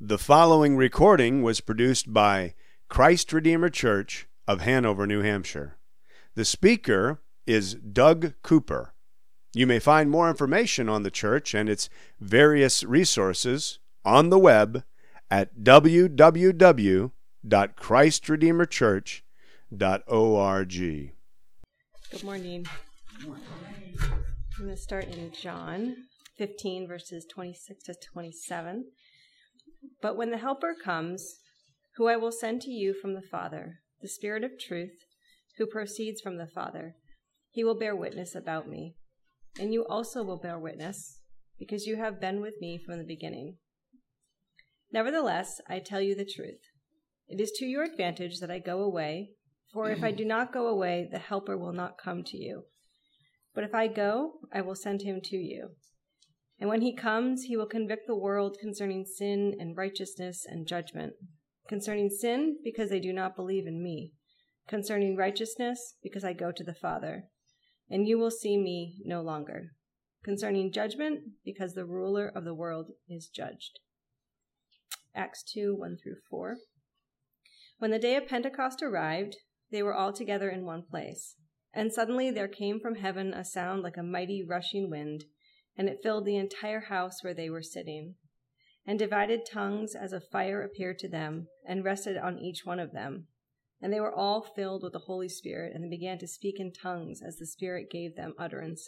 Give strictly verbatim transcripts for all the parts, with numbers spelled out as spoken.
The following recording was produced by Christ Redeemer Church of Hanover, New Hampshire. The speaker is Doug Cooper. You may find more information on the church and its various resources on the web at w w w dot christ redeemer church dot org. Good morning. I'm going to start in John fifteen, verses twenty-six to twenty-seven. But when the Helper comes, who I will send to you from the Father, the Spirit of truth, who proceeds from the Father, he will bear witness about me. And you also will bear witness, because you have been with me from the beginning. Nevertheless, I tell you the truth. It is to your advantage that I go away, for if I do not go away, the Helper will not come to you. But if I go, I will send him to you. And when he comes, he will convict the world concerning sin and righteousness and judgment. Concerning sin, because they do not believe in me. Concerning righteousness, because I go to the Father, and you will see me no longer. Concerning judgment, because the ruler of the world is judged. Acts two, one through four. When the day of Pentecost arrived, they were all together in one place. And suddenly there came from heaven a sound like a mighty rushing wind, and it filled the entire house where they were sitting. And divided tongues as of fire appeared to them, and rested on each one of them. And they were all filled with the Holy Spirit, and they began to speak in tongues as the Spirit gave them utterance.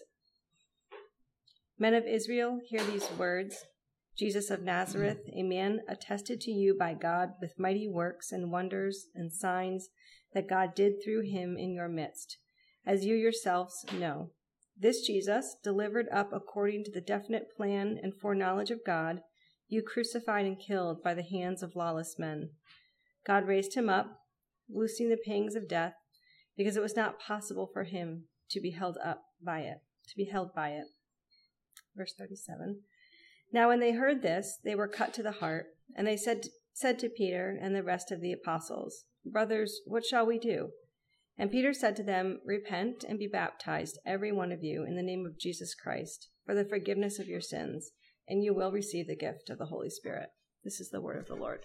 Men of Israel, hear these words. Jesus of Nazareth, a man attested to you by God with mighty works and wonders and signs that God did through him in your midst, as you yourselves know. This Jesus, delivered up according to the definite plan and foreknowledge of God, you crucified and killed by the hands of lawless men. God raised him up, loosing the pangs of death, because it was not possible for him to be held up by it, to be held by it. Verse thirty-seven. Now when they heard this, they were cut to the heart, and they said, said to Peter and the rest of the apostles, Brothers, what shall we do? And Peter said to them, Repent and be baptized, every one of you, in the name of Jesus Christ, for the forgiveness of your sins, and you will receive the gift of the Holy Spirit. This is the word of the Lord.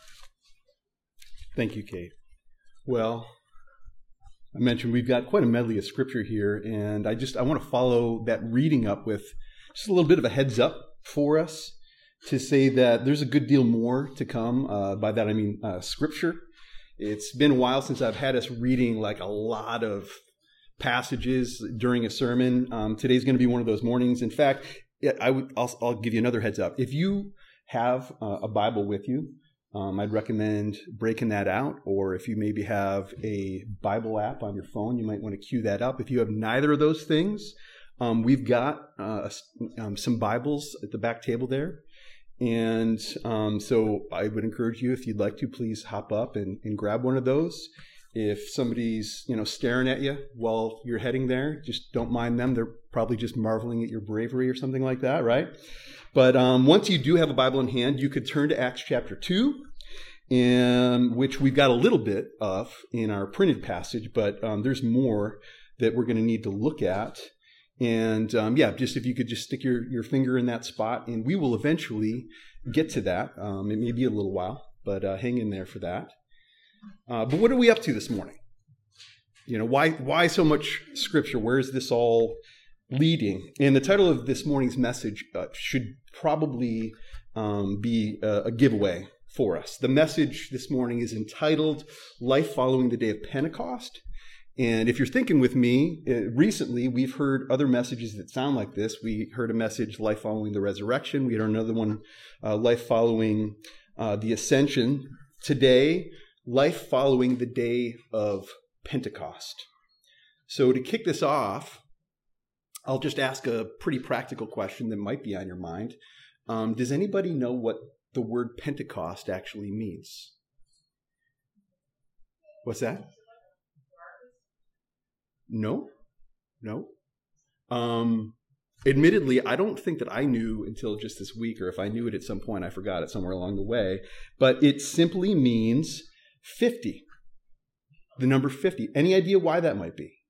Thank you, Kate. Well, I mentioned we've got quite a medley of scripture here, and I just I want to follow that reading up with just a little bit of a heads up for us to say that there's a good deal more to come. Uh, by that I mean uh, scripture. It's been a while since I've had us reading like a lot of passages during a sermon. Um, today's going to be one of those mornings. In fact, I would, I'll, I'll give you another heads up. If you have uh, a Bible with you, um, I'd recommend breaking that out. Or if you maybe have a Bible app on your phone, you might want to cue that up. If you have neither of those things, um, we've got uh, um, some Bibles at the back table there. And um, so I would encourage you, if you'd like to, please hop up and, and grab one of those. If somebody's, you know, staring at you while you're heading there, just don't mind them. They're probably just marveling at your bravery or something like that, right? But um, once you do have a Bible in hand, you could turn to Acts chapter two, in which we've got a little bit of in our printed passage, but um, there's more that we're going to need to look at. And um, yeah, just if you could just stick your, your finger in that spot, and we will eventually get to that. Um, it may be a little while, but uh, hang in there for that. Uh, but what are we up to this morning? You know, why why so much scripture? Where is this all leading? And the title of this morning's message uh, should probably um, be a, a giveaway for us. The message this morning is entitled Life Following the Day of Pentecost. And if you're thinking with me, uh, recently we've heard other messages that sound like this. We heard a message, Life Following the Resurrection. We heard another one, uh, Life Following uh, the Ascension. Today, Life Following the Day of Pentecost. So to kick this off, I'll just ask a pretty practical question that might be on your mind. Um, does anybody know what the word Pentecost actually means? What's that? No, no. Um, admittedly, I don't think that I knew until just this week, or if I knew it at some point, I forgot it somewhere along the way. But it simply means fifty, the number fifty. Any idea why that might be?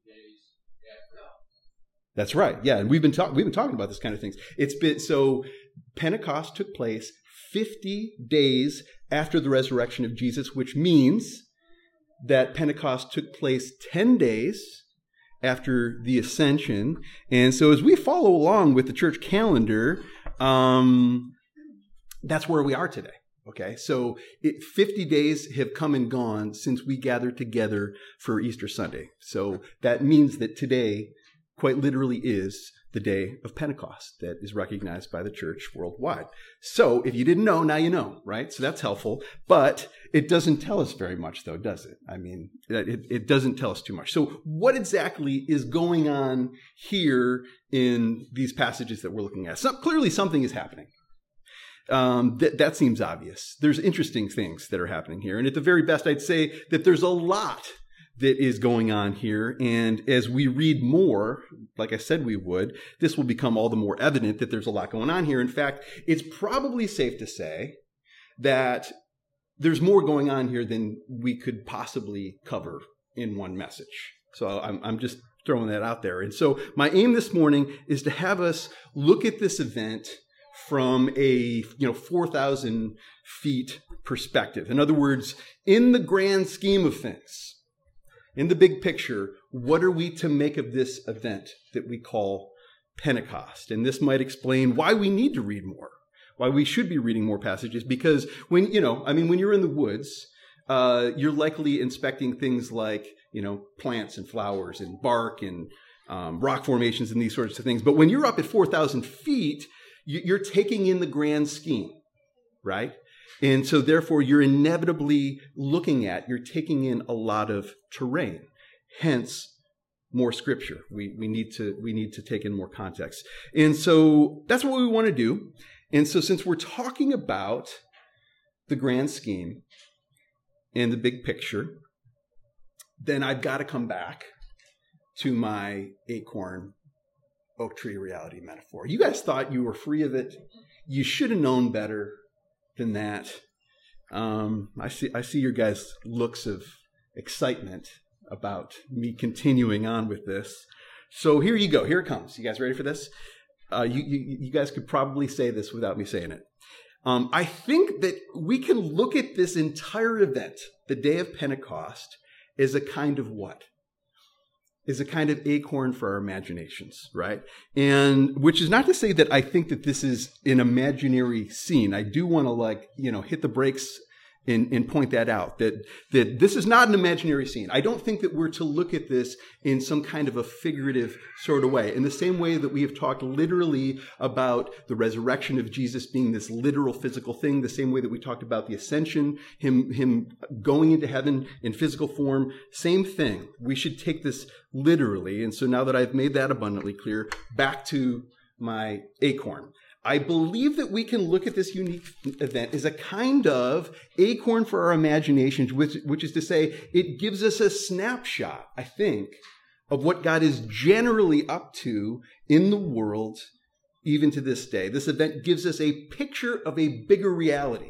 That's right. Yeah, and we've been talking we've been talking about this kind of things. It's been so Pentecost took place fifty days after the resurrection of Jesus, which means that Pentecost took place ten days after the ascension. And so as we follow along with the church calendar, um, that's where we are today. Okay, so it, fifty days have come and gone since we gathered together for Easter Sunday. So that means that today quite literally is the day of Pentecost that is recognized by the church worldwide. So if you didn't know, now you know, right? So that's helpful. But it doesn't tell us very much, though, does it? I mean, it, it doesn't tell us too much. So what exactly is going on here in these passages that we're looking at? So clearly something is happening. Um, th- that seems obvious. There's interesting things that are happening here. And at the very best, I'd say that there's a lot that is going on here. And as we read more, like I said we would, this will become all the more evident that there's a lot going on here. In fact, it's probably safe to say that there's more going on here than we could possibly cover in one message. So I'm, I'm just throwing that out there. And so my aim this morning is to have us look at this event from a, you know, four thousand feet perspective. In other words, in the grand scheme of things, in the big picture, what are we to make of this event that we call Pentecost? And this might explain why we need to read more, why we should be reading more passages. Because when, you know, I mean, when you're in the woods, uh, you're likely inspecting things like, you know, plants and flowers and bark and um, rock formations and these sorts of things. But when you're up at four thousand feet, you're taking in the grand scheme, right? And so therefore you're inevitably looking at, you're taking in a lot of terrain, hence more scripture. We, we need to, we need to take in more context. And so that's what we want to do. And so since we're talking about the grand scheme and the big picture, then I've got to come back to my acorn oak tree reality metaphor. You guys thought you were free of it. You should have known better than that. Um, I see I see your guys' looks of excitement about me continuing on with this. So here you go. Here it comes. You guys ready for this? Uh, you, you, you guys could probably say this without me saying it. Um, I think that we can look at this entire event, the day of Pentecost, as a kind of what? Is a kind of acorn for our imaginations, right? And which is not to say that I think that this is an imaginary scene. I do want to, like, you know, hit the brakes and, and point that out, that, that this is not an imaginary scene. I don't think that we're to look at this in some kind of a figurative sort of way. In the same way that we have talked literally about the resurrection of Jesus being this literal physical thing, the same way that we talked about the ascension, him, him going into heaven in physical form, same thing. We should take this literally. And so now that I've made that abundantly clear, back to my acorn. I believe that we can look at this unique event as a kind of acorn for our imaginations, which, which is to say, it gives us a snapshot, I think, of what God is generally up to in the world, even to this day. This event gives us a picture of a bigger reality,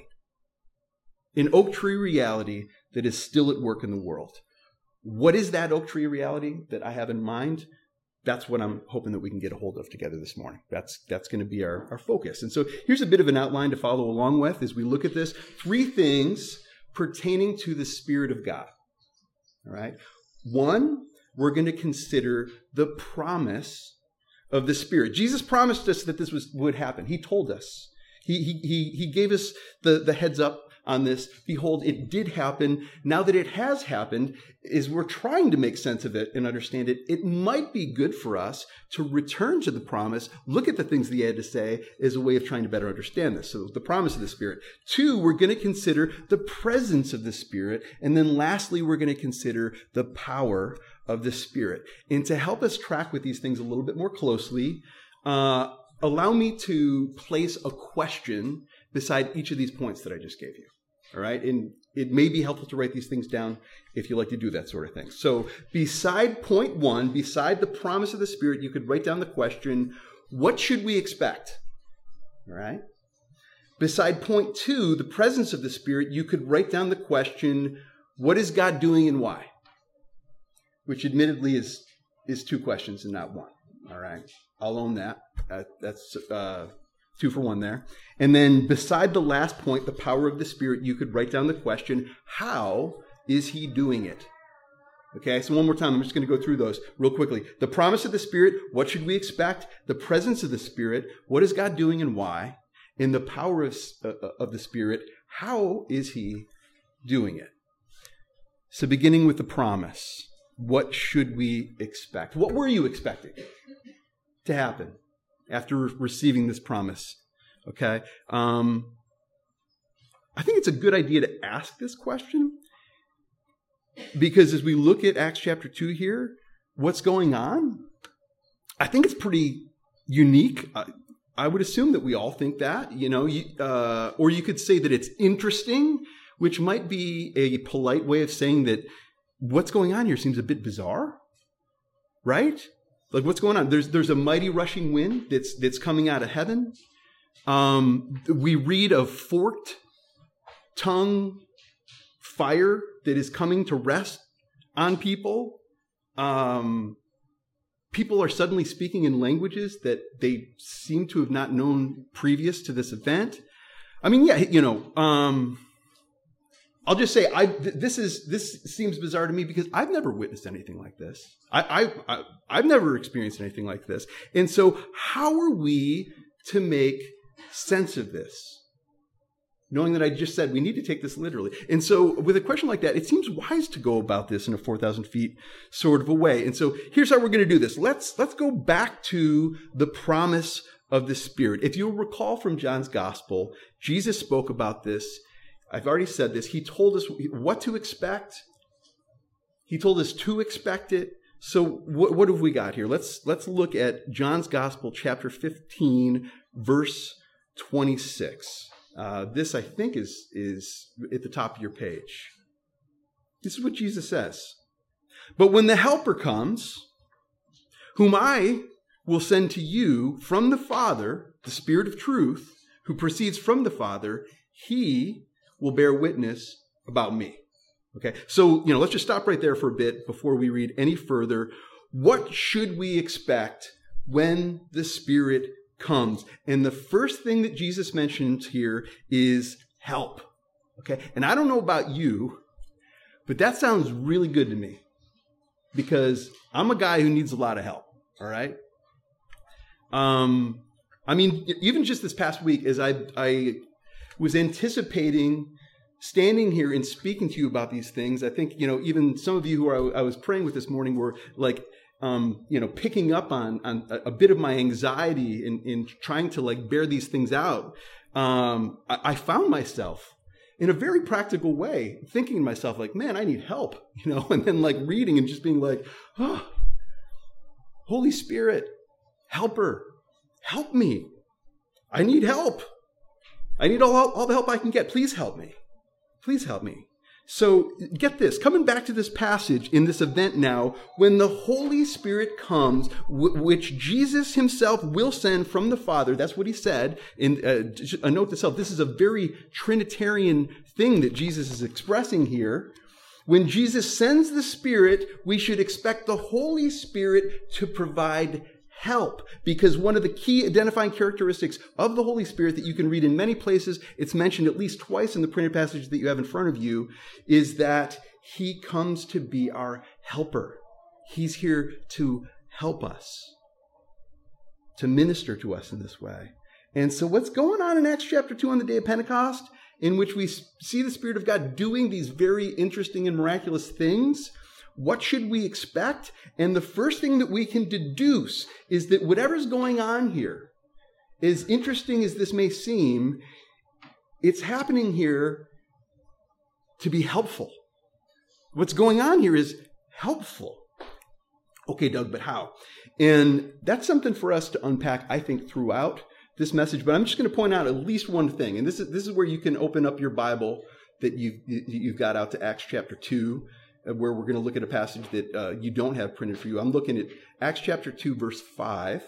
an oak tree reality that is still at work in the world. What is that oak tree reality that I have in mind? That's what I'm hoping that we can get a hold of together this morning. That's that's going to be our, our focus. And so here's a bit of an outline to follow along with as we look at this. Three things pertaining to the Spirit of God. All right. One, we're going to consider the promise of the Spirit. Jesus promised us that this was would happen. He told us. He he he, he gave us the, the heads up on this. Behold, it did happen. Now that it has happened, as we're trying to make sense of it and understand it, it might be good for us to return to the promise, look at the things that he had to say as a way of trying to better understand this. So the promise of the Spirit. Two, we're going to consider the presence of the Spirit. And then lastly, we're going to consider the power of the Spirit. And to help us track with these things a little bit more closely, uh, allow me to place a question beside each of these points that I just gave you. All right. And it may be helpful to write these things down if you like to do that sort of thing. So beside point one, beside the promise of the Spirit, you could write down the question, what should we expect? All right. Beside point two, the presence of the Spirit, you could write down the question, what is God doing and why? Which admittedly is, is two questions and not one. All right. I'll own that. Uh, that's uh, Two for one there. And then beside the last point, the power of the Spirit, you could write down the question, how is he doing it? Okay, so one more time, I'm just going to go through those real quickly. The promise of the Spirit, what should we expect? The presence of the Spirit, what is God doing and why? And the power of, uh, of the Spirit, how is he doing it? So beginning with the promise, what should we expect? What were you expecting to happen after receiving this promise? Okay, um, I think it's a good idea to ask this question, because as we look at Acts chapter two here, what's going on? I think it's pretty unique. I, I would assume that we all think that, you know, you, uh, or you could say that it's interesting, which might be a polite way of saying that what's going on here seems a bit bizarre, right? Like, what's going on? There's there's a mighty rushing wind that's that's coming out of heaven. Um, we read of forked tongue fire that is coming to rest on people. Um, people are suddenly speaking in languages that they seem to have not known previous to this event. I mean, yeah, you know, um, I'll just say I th- this is this seems bizarre to me because I've never witnessed anything like this. I, I, I I've never experienced anything like this. And so how are we to make sense of this? Knowing that I just said we need to take this literally. And so with a question like that, it seems wise to go about this in a four thousand feet sort of a way. And so here's how we're going to do this. Let's, let's go back to the promise of the Spirit. If you'll recall from John's gospel, Jesus spoke about this. I've already said this. He told us what to expect. He told us to expect it. So what, what have we got here? Let's, let's look at John's gospel, chapter fifteen, verse twenty-six. Uh, this, I think, is, is at the top of your page. This is what Jesus says. But when the Helper comes, whom I will send to you from the Father, the Spirit of truth, who proceeds from the Father, he will bear witness about me. Okay, so, you know, let's just stop right there for a bit before we read any further. What should we expect when the Spirit comes? And the first thing that Jesus mentions here is help. Okay, and I don't know about you, but that sounds really good to me because I'm a guy who needs a lot of help. All right. Um, I mean, even just this past week, as I I was anticipating standing here and speaking to you about these things, I think, you know, even some of you who I, I was praying with this morning were like, Um, you know, picking up on, on a, a bit of my anxiety in, in trying to like bear these things out. Um, I, I found myself in a very practical way thinking to myself like, man, I need help, you know, and then like reading and just being like, oh, Holy Spirit, helper, help me. I need help. I need all, all the help I can get. Please help me. Please help me. So get this, coming back to this passage in this event now, when the Holy Spirit comes, w- which Jesus himself will send from the Father, that's what he said, in uh, a note to self, this is a very Trinitarian thing that Jesus is expressing here. When Jesus sends the Spirit, we should expect the Holy Spirit to provide help, because one of the key identifying characteristics of the Holy Spirit that you can read in many places, it's mentioned at least twice in the printed passage that you have in front of you, is that he comes to be our helper. He's here to help us, to minister to us in this way. And so what's going on in Acts chapter two on the day of Pentecost, in which we see the Spirit of God doing these very interesting and miraculous things? What should we expect? And the first thing that we can deduce is that whatever's going on here, as interesting as this may seem, it's happening here to be helpful. What's going on here is helpful. Okay, Doug, but how? And that's something for us to unpack, I think, throughout this message. But I'm just going to point out at least one thing. And this is this is where you can open up your Bible that you've, you've got out to Acts chapter two. Where we're going to look at a passage that uh, you don't have printed for you. I'm looking at Acts chapter two, verse five.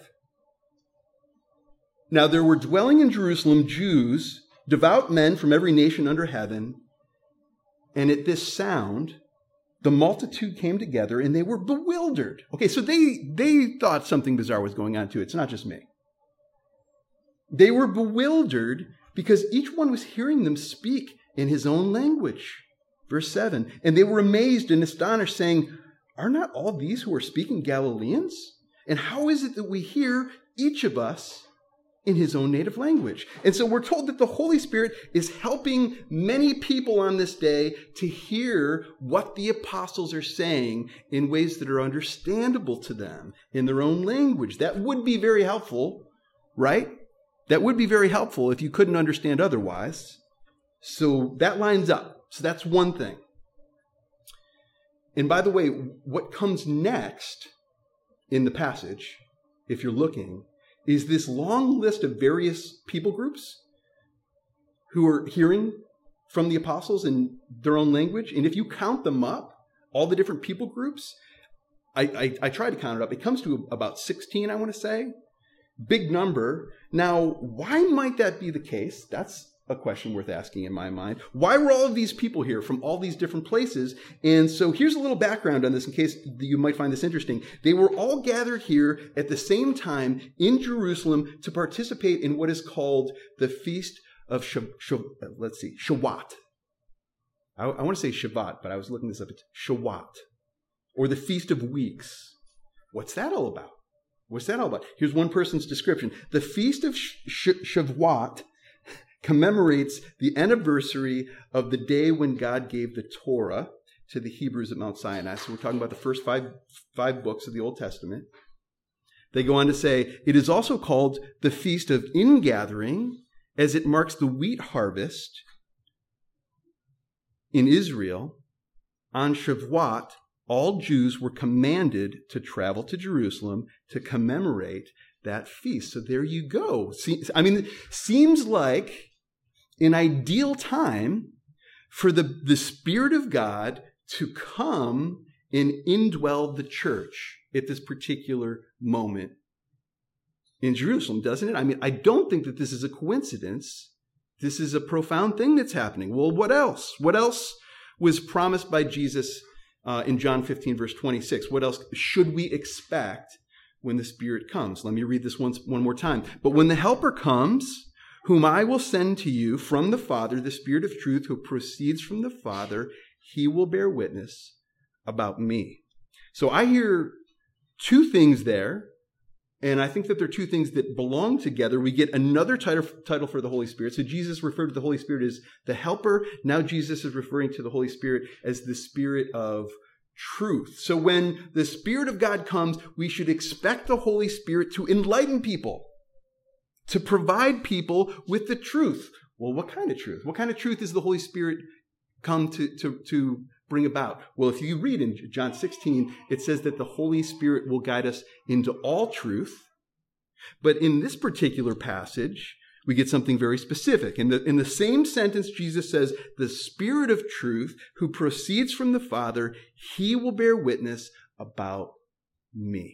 Now there were dwelling in Jerusalem Jews, devout men from every nation under heaven. And at this sound, the multitude came together and they were bewildered. Okay, so they, they thought something bizarre was going on too. It's not just me. They were bewildered because each one was hearing them speak in his own language. Verse seven, and they were amazed and astonished, saying, are not all these who are speaking Galileans? And how is it that we hear each of us in his own native language? And so we're told that the Holy Spirit is helping many people on this day to hear what the apostles are saying in ways that are understandable to them in their own language. That would be very helpful, right? That would be very helpful if you couldn't understand otherwise. So that lines up. So that's one thing. And by the way, what comes next in the passage, if you're looking, is this long list of various people groups who are hearing from the apostles in their own language. And if you count them up, all the different people groups, I, I, I tried to count it up. It comes to about sixteen, I want to say. Big number. Now, why might that be the case? That's a question worth asking in my mind. Why were all of these people here from all these different places? And so here's a little background on this in case you might find this interesting. They were all gathered here at the same time in Jerusalem to participate in what is called the Feast of Shav- Shav- let's see, Shawwat. I, I want to say Shabbat, but I was looking this up. It's Shawwat, or the Feast of Weeks. What's that all about? What's that all about? Here's one person's description. The Feast of Sh- Sh- Shavuot commemorates the anniversary of the day when God gave the Torah to the Hebrews at Mount Sinai. So we're talking about the first five, five books of the Old Testament. They go on to say, it is also called the Feast of Ingathering, as it marks the wheat harvest in Israel. On Shavuot, all Jews were commanded to travel to Jerusalem to commemorate that feast. So there you go. See, I mean, it seems like an ideal time for the, the Spirit of God to come and indwell the church at this particular moment in Jerusalem, doesn't it? I mean, I don't think that this is a coincidence. This is a profound thing that's happening. Well, what else? What else was promised by Jesus uh, in John fifteen, verse twenty-six? What else should we expect when the Spirit comes? Let me read this once, one more time. But when the Helper comes, whom I will send to you from the Father, the Spirit of truth who proceeds from the Father, he will bear witness about me. So I hear two things there, and I think that they're two things that belong together. We get another title, title for the Holy Spirit. So Jesus referred to the Holy Spirit as the Helper. Now Jesus is referring to the Holy Spirit as the Spirit of truth. So when the Spirit of God comes, we should expect the Holy Spirit to enlighten people, to provide people with the truth. Well, what kind of truth? What kind of truth is the Holy Spirit come to, to, to bring about? Well, if you read in John sixteen, it says that the Holy Spirit will guide us into all truth. But in this particular passage, we get something very specific. In the, in the same sentence, Jesus says, the Spirit of truth who proceeds from the Father, he will bear witness about me.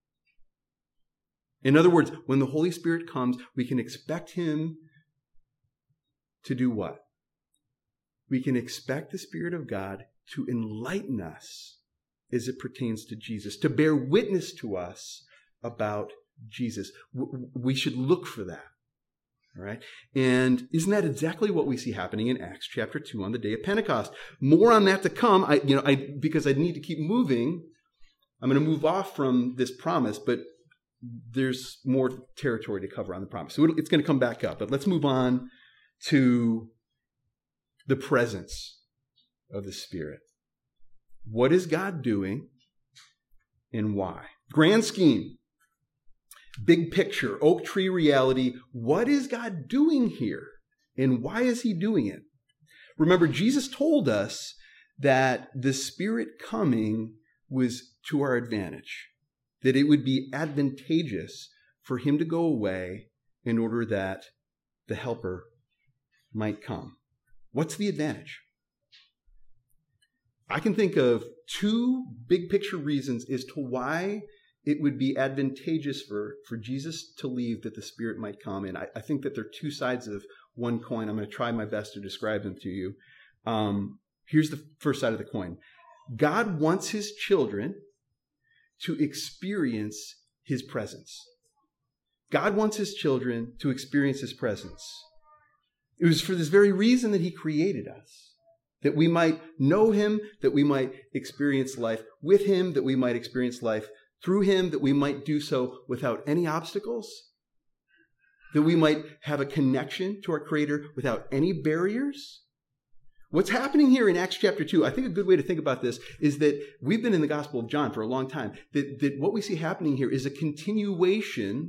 In other words, when the Holy Spirit comes, we can expect him to do what? We can expect the Spirit of God to enlighten us as it pertains to Jesus, to bear witness to us about Jesus. We should look for that. All right. And isn't that exactly what we see happening in Acts chapter two on the day of Pentecost? More on that to come. I, you know, I, because I need to keep moving, I'm going to move off from this promise, but there's more territory to cover on the promise. So it's going to come back up, but let's move on to the presence of the Spirit. What is God doing and why? Grand scheme. Big picture, oak tree reality. What is God doing here? And why is he doing it? Remember, Jesus told us that the Spirit coming was to our advantage, that it would be advantageous for him to go away in order that the Helper might come. What's the advantage? I can think of two big picture reasons as to why it would be advantageous for, for Jesus to leave, that the Spirit might come. And I, I think that they're two sides of one coin. I'm going to try my best to describe them to you. Um, here's the first side of the coin. God wants his children to experience his presence. God wants his children to experience his presence. It was for this very reason that he created us, that we might know him, that we might experience life with him, that we might experience life through him, that we might do so without any obstacles, that we might have a connection to our Creator without any barriers. What's happening here in Acts chapter two, I think a good way to think about this is that we've been in the Gospel of John for a long time, that, that what we see happening here is a continuation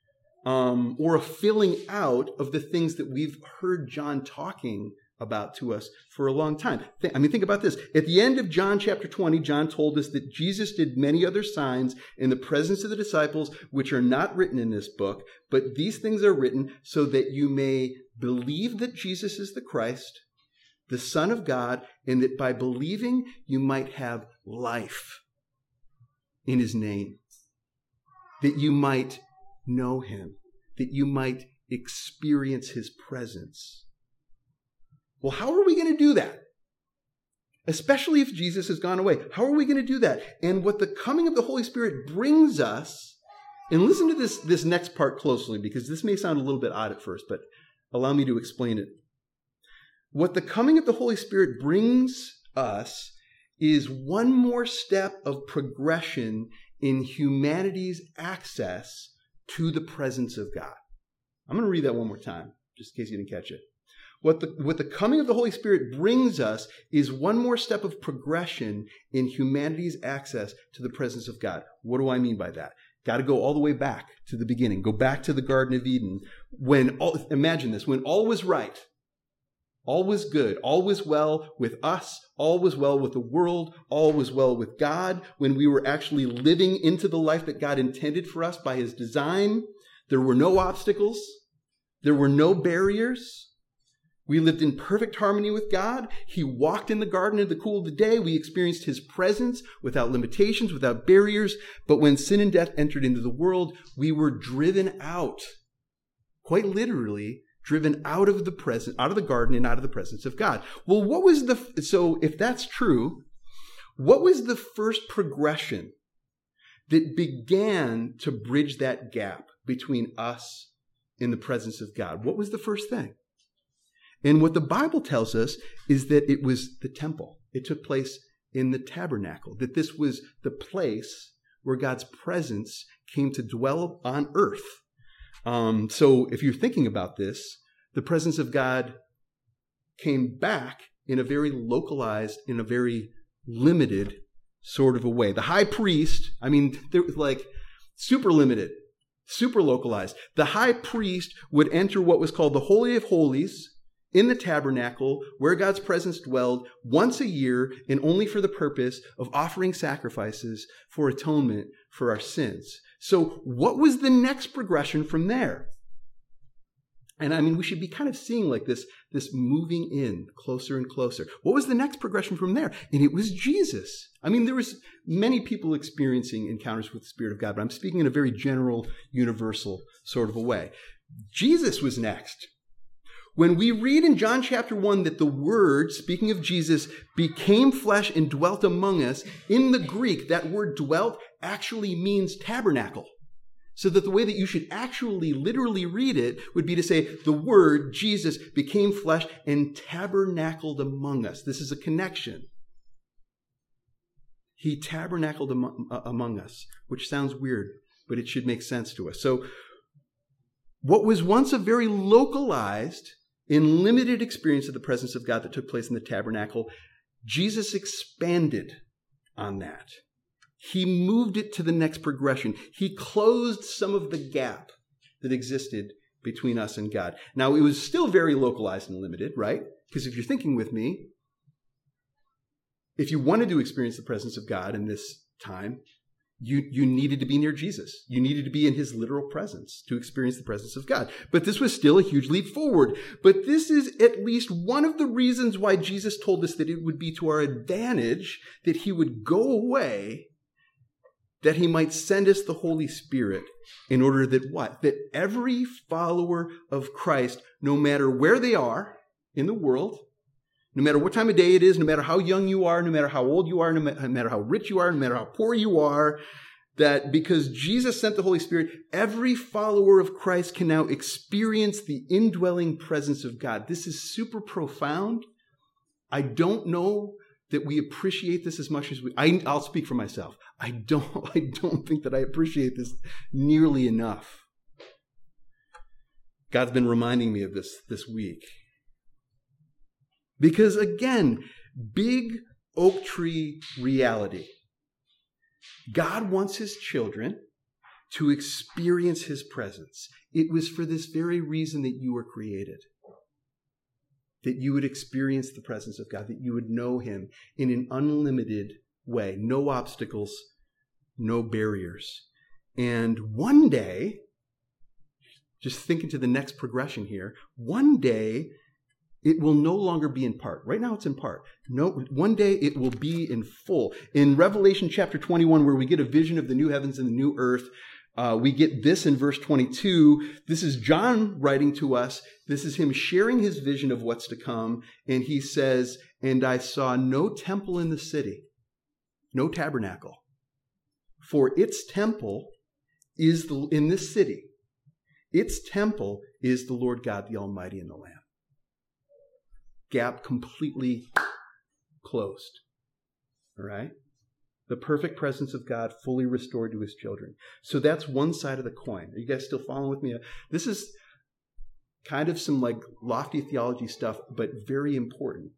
um, or a filling out of the things that we've heard John talking about to us for a long time. I mean, think about this. At the end of John chapter twenty, John told us that Jesus did many other signs in the presence of the disciples, which are not written in this book, but these things are written so that you may believe that Jesus is the Christ, the Son of God, and that by believing you might have life in his name, that you might know him, that you might experience his presence. Well, how are we going to do that? Especially if Jesus has gone away. How are we going to do that? And what the coming of the Holy Spirit brings us, and listen to this, this next part closely, because this may sound a little bit odd at first, but allow me to explain it. What the coming of the Holy Spirit brings us is one more step of progression in humanity's access to the presence of God. I'm going to read that one more time, just in case you didn't catch it. What the, what the coming of the Holy Spirit brings us is one more step of progression in humanity's access to the presence of God. What do I mean by that? Got to go all the way back to the beginning. Go back to the Garden of Eden. When all, imagine this, when all was right, all was good, all was well with us, all was well with the world, all was well with God, when we were actually living into the life that God intended for us by his design, there were no obstacles, there were no barriers. We lived in perfect harmony with God. He walked in the garden in the cool of the day. We experienced his presence without limitations, without barriers. But when sin and death entered into the world, we were driven out, quite literally, driven out of the presence, out of the garden and out of the presence of God. Well, what was the, so if that's true, what was the first progression that began to bridge that gap between us and the presence of God? What was the first thing? And what the Bible tells us is that it was the temple. It took place in the tabernacle, that this was the place where God's presence came to dwell on earth. Um, so if you're thinking about this, the presence of God came back in a very localized, in a very limited sort of a way. The high priest, I mean, there was like super limited, super localized. The high priest would enter what was called the Holy of Holies in the tabernacle where God's presence dwelled once a year and only for the purpose of offering sacrifices for atonement for our sins. So what was the next progression from there? And I mean, we should be kind of seeing like this, this moving in closer and closer. What was the next progression from there? And it was Jesus. I mean, there was many people experiencing encounters with the Spirit of God, but I'm speaking in a very general, universal sort of a way. Jesus was next. When we read in John chapter one that the Word, speaking of Jesus, became flesh and dwelt among us, in the Greek, that word dwelt actually means tabernacle. So that the way that you should actually literally read it would be to say, the Word, Jesus, became flesh and tabernacled among us. This is a connection. He tabernacled among, uh, among us, which sounds weird, but it should make sense to us. So what was once a very localized in limited experience of the presence of God that took place in the tabernacle, Jesus expanded on that. He moved it to the next progression. He closed some of the gap that existed between us and God. Now, it was still very localized and limited, right? Because if you're thinking with me, if you wanted to experience the presence of God in this time, You, you needed to be near Jesus. You needed to be in his literal presence to experience the presence of God. But this was still a huge leap forward. But this is at least one of the reasons why Jesus told us that it would be to our advantage that he would go away, that he might send us the Holy Spirit in order that what? That every follower of Christ, no matter where they are in the world, no matter what time of day it is, no matter how young you are, no matter how old you are, no matter how rich you are, no matter how poor you are, that because Jesus sent the Holy Spirit, every follower of Christ can now experience the indwelling presence of God. This is super profound. I don't know that we appreciate this as much as we, I, I'll speak for myself. I don't, I don't think that I appreciate this nearly enough. God's been reminding me of this this week. Because again, big oak tree reality. God wants his children to experience his presence. It was for this very reason that you were created. That you would experience the presence of God, that you would know him in an unlimited way. No obstacles, no barriers. And one day, just think into the next progression here, one day it will no longer be in part. Right now it's in part. No, one day it will be in full. In Revelation chapter twenty-one, where we get a vision of the new heavens and the new earth, uh, we get this in verse twenty-two. This is John writing to us. This is him sharing his vision of what's to come. And he says, "And I saw no temple in the city, no tabernacle. For its temple is the, in this city. Its temple is the Lord God, the Almighty, and the Lamb." Gap completely closed. All right? The perfect presence of God fully restored to his children. So that's one side of the coin. Are you guys still following with me? This is kind of some like lofty theology stuff, but very important.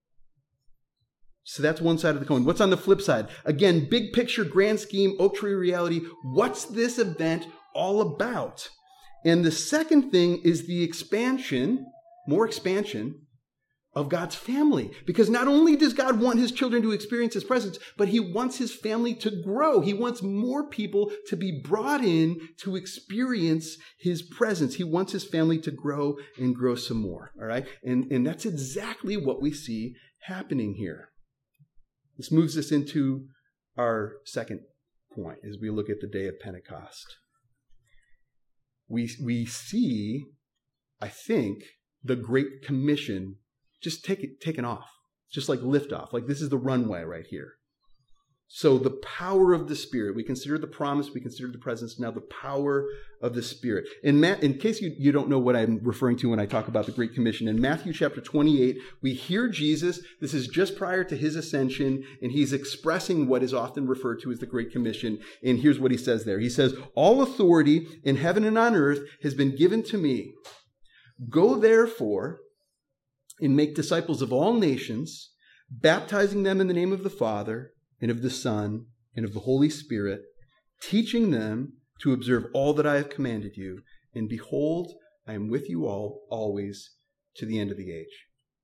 So that's one side of the coin. What's on the flip side? Again, big picture, grand scheme, oak tree reality. What's this event all about? And the second thing is the expansion, more expansion, of God's family. Because not only does God want his children to experience his presence, but he wants his family to grow. He wants more people to be brought in to experience his presence. He wants his family to grow and grow some more. All right? And, and that's exactly what we see happening here. This moves us into our second point as we look at the day of Pentecost. We, we see, I think, the Great Commission just take it, taken off, just like liftoff. Like this is the runway right here. So the power of the Spirit, we consider the promise, we consider the presence, now the power of the Spirit. In, Ma- in case you, you don't know what I'm referring to when I talk about the Great Commission, in Matthew chapter twenty-eight, we hear Jesus, this is just prior to his ascension, and he's expressing what is often referred to as the Great Commission. And here's what he says there. He says, "All authority in heaven and on earth has been given to me. Go therefore and make disciples of all nations, baptizing them in the name of the Father and of the Son and of the Holy Spirit, teaching them to observe all that I have commanded you. And behold, I am with you all always to the end of the age."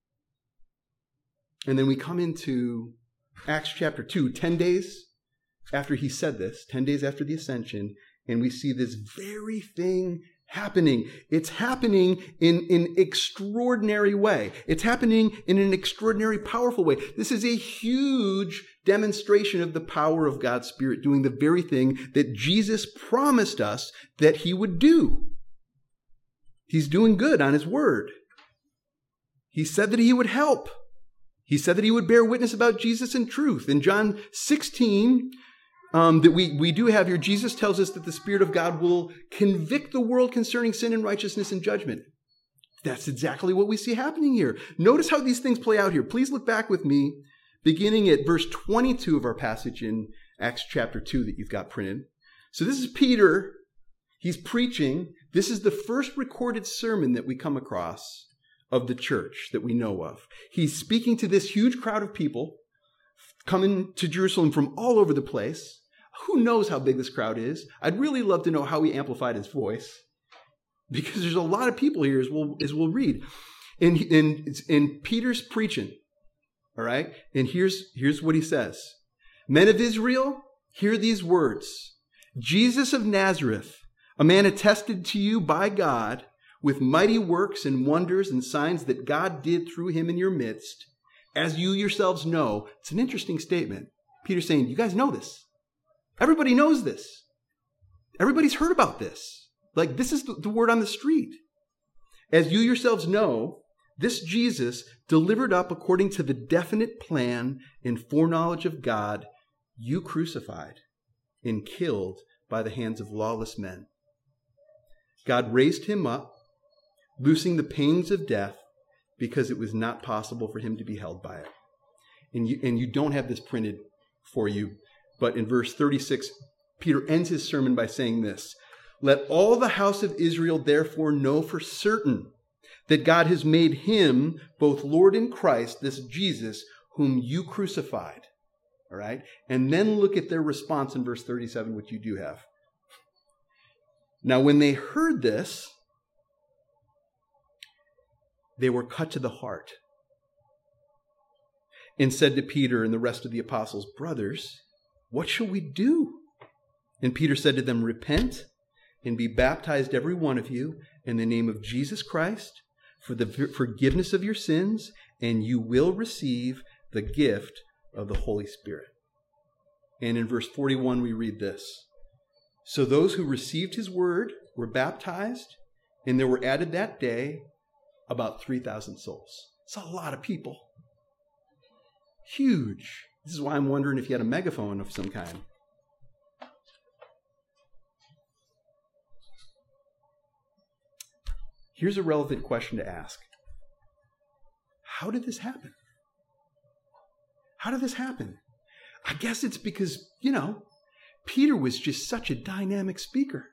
And then we come into Acts chapter two, ten days after he said this, ten days after the ascension, and we see this very thing happening. It's happening in an extraordinary way. It's happening in an extraordinary, powerful way. This is a huge demonstration of the power of God's Spirit doing the very thing that Jesus promised us that he would do. He's doing good on his word. He said that he would help. He said that he would bear witness about Jesus in truth. In John sixteen, Um, that we, we do have here, Jesus tells us that the Spirit of God will convict the world concerning sin and righteousness and judgment. That's exactly what we see happening here. Notice how these things play out here. Please look back with me, beginning at verse twenty-two of our passage in Acts chapter two that you've got printed. So this is Peter. He's preaching. This is the first recorded sermon that we come across of the church that we know of. He's speaking to this huge crowd of people coming to Jerusalem from all over the place. Who knows how big this crowd is? I'd really love to know how he amplified his voice, because there's a lot of people here, as we'll, as we'll read. And, and, and Peter's preaching, all right? And here's, here's what he says. "Men of Israel, hear these words. Jesus of Nazareth, a man attested to you by God with mighty works and wonders and signs that God did through him in your midst, as you yourselves know." It's an interesting statement. Peter's saying, you guys know this. Everybody knows this. Everybody's heard about this. Like, this is the, the word on the street. "As you yourselves know, this Jesus, delivered up according to the definite plan and foreknowledge of God, you crucified and killed by the hands of lawless men. God raised him up, loosing the pains of death, because it was not possible for him to be held by it. And you, and you don't have this printed for you, but in verse thirty-six, Peter ends his sermon by saying this: "Let all the house of Israel therefore know for certain that God has made him both Lord and Christ, this Jesus, whom you crucified." All right? And then look at their response in verse thirty-seven, which you do have. "Now when they heard this, they were cut to the heart and said to Peter and the rest of the apostles, 'Brothers, what shall we do?' And Peter said to them, 'Repent and be baptized every one of you in the name of Jesus Christ for the forgiveness of your sins, and you will receive the gift of the Holy Spirit.'" And in verse forty-one, we read this: "So those who received his word were baptized, and there were added that day about three thousand souls." It's a lot of people. Huge. This is why I'm wondering if he had a megaphone of some kind. Here's a relevant question to ask. How did this happen? How did this happen? I guess it's because, you know, Peter was just such a dynamic speaker.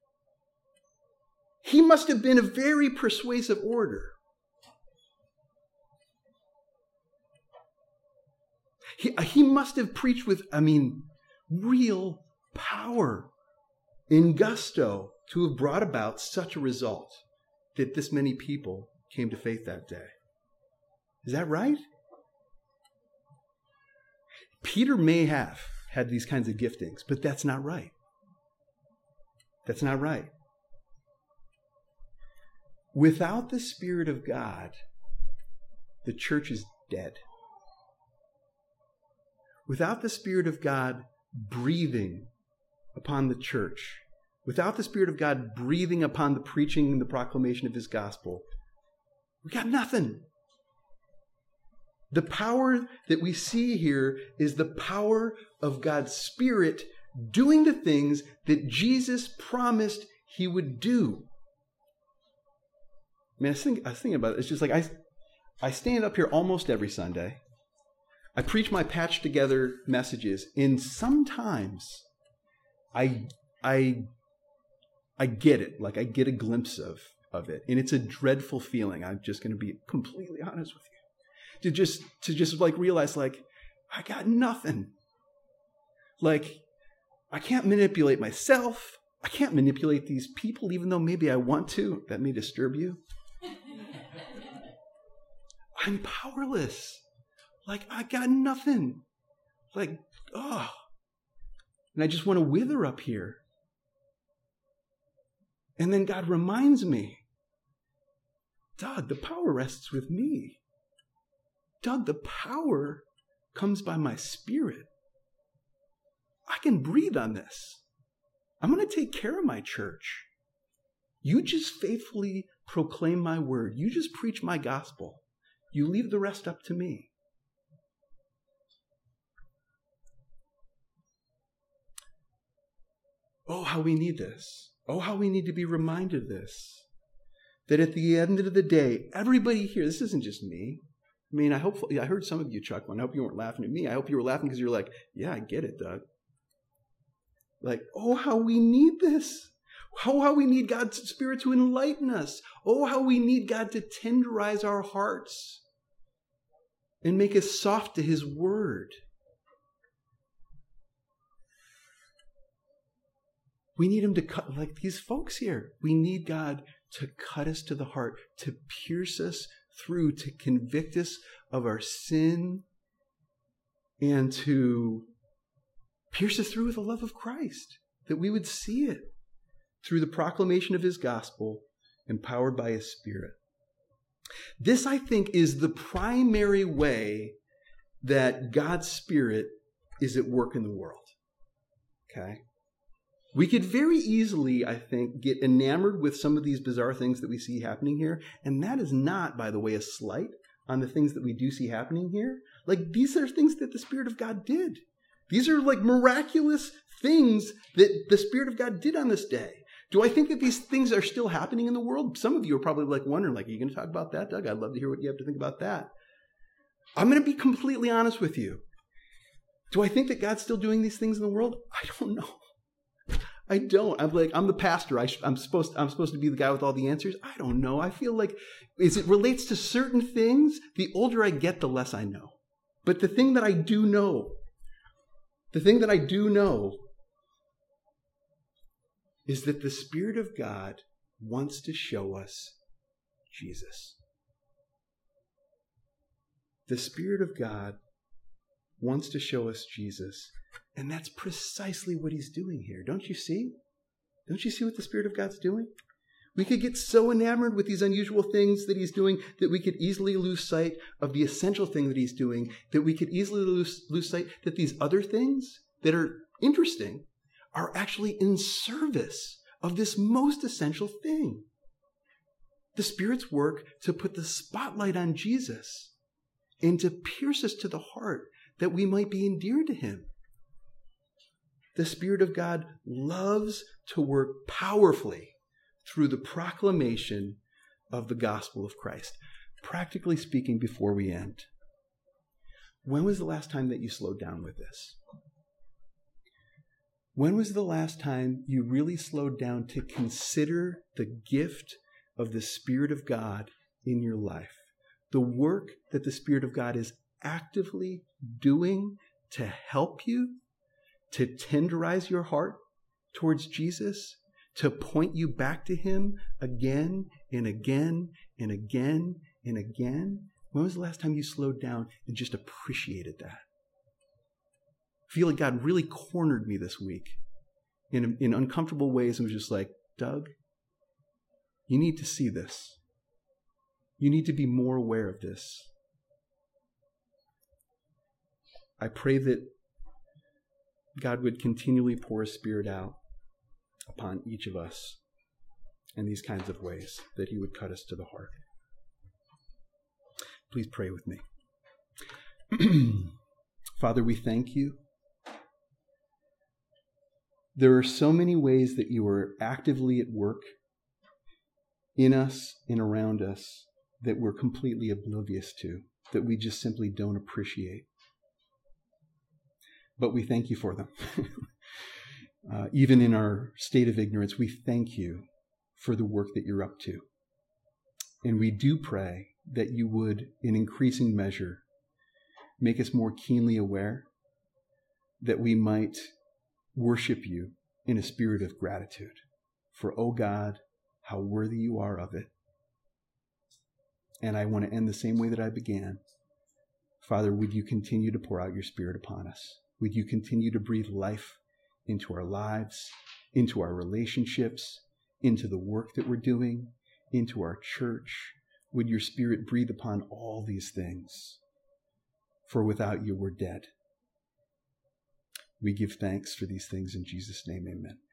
He must have been a very persuasive orator. He, he must have preached with, I mean, real power and gusto to have brought about such a result that this many people came to faith that day. Is that right? Peter may have had these kinds of giftings, but that's not right. That's not right. Without the Spirit of God, the church is dead. Without the Spirit of God breathing upon the church, without the Spirit of God breathing upon the preaching and the proclamation of his gospel, we got nothing. The power that we see here is the power of God's Spirit doing the things that Jesus promised he would do. I mean, I was thinking, I was thinking about it. It's just like I, I stand up here almost every Sunday. I preach my patched together messages, and sometimes I, I, I get it. Like I get a glimpse of, of it, and it's a dreadful feeling. I'm just going to be completely honest with you. To just, to just like realize, like, I got nothing. Like, I can't manipulate myself. I can't manipulate these people, even though maybe I want to. That may disturb you. I'm powerless. Like, I got nothing. Like, oh. And I just want to wither up here. And then God reminds me, Doug, the power rests with me. Doug, the power comes by my Spirit. I can breathe on this. I'm going to take care of my church. You just faithfully proclaim my word. You just preach my gospel. You leave the rest up to me. Oh, how we need this. Oh, how we need to be reminded of this. That at the end of the day, everybody here, this isn't just me. I mean, I hope, I heard some of you chuckling. I hope you weren't laughing at me. I hope you were laughing because you're like, yeah, I get it, Doug. Like, oh, how we need this. Oh, how we need God's Spirit to enlighten us. Oh, how we need God to tenderize our hearts and make us soft to his word. We need him to cut, like these folks here. We need God to cut us to the heart, to pierce us through, to convict us of our sin, and to pierce us through with the love of Christ, that we would see it through the proclamation of his gospel, empowered by his Spirit. This, I think, is the primary way that God's Spirit is at work in the world. Okay? We could very easily, I think, get enamored with some of these bizarre things that we see happening here. And that is not, by the way, a slight on the things that we do see happening here. Like, these are things that the Spirit of God did. These are like miraculous things that the Spirit of God did on this day. Do I think that these things are still happening in the world? Some of you are probably like wondering, like, are you going to talk about that, Doug? I'd love to hear what you have to think about that. I'm going to be completely honest with you. Do I think that God's still doing these things in the world? I don't know. I don't. I'm like, I'm the pastor. I sh- I'm supposed I'm supposed to be the guy with all the answers. I don't know. I feel like as it relates to certain things, the older I get, the less I know. But the thing that I do know, the thing that I do know is that the Spirit of God wants to show us Jesus. The Spirit of God wants to show us Jesus. And that's precisely what he's doing here. Don't you see? Don't you see what the Spirit of God's doing? We could get so enamored with these unusual things that he's doing that we could easily lose sight of the essential thing that he's doing, that we could easily lose, lose sight that these other things that are interesting are actually in service of this most essential thing. The Spirit's work to put the spotlight on Jesus and to pierce us to the heart that we might be endeared to him. The Spirit of God loves to work powerfully through the proclamation of the gospel of Christ. Practically speaking, before we end, when was the last time that you slowed down with this? When was the last time you really slowed down to consider the gift of the Spirit of God in your life? The work that the Spirit of God is actively doing to help you, to tenderize your heart towards Jesus, to point you back to him again and again and again and again. When was the last time you slowed down and just appreciated that? I feel like God really cornered me this week in, in uncomfortable ways and was just like, Doug, you need to see this. You need to be more aware of this. I pray that God would continually pour his Spirit out upon each of us in these kinds of ways, that he would cut us to the heart. Please pray with me. Father, we thank you. There are so many ways that you are actively at work in us and around us that we're completely oblivious to, that we just simply don't appreciate. But we thank you for them. uh, even in our state of ignorance, we thank you for the work that you're up to. And we do pray that you would, in increasing measure, make us more keenly aware, that we might worship you in a spirit of gratitude. For, oh God, how worthy you are of it. And I want to end the same way that I began. Father, would you continue to pour out your Spirit upon us? Would you continue to breathe life into our lives, into our relationships, into the work that we're doing, into our church? Would your Spirit breathe upon all these things? For without you, we're dead. We give thanks for these things in Jesus' name, amen.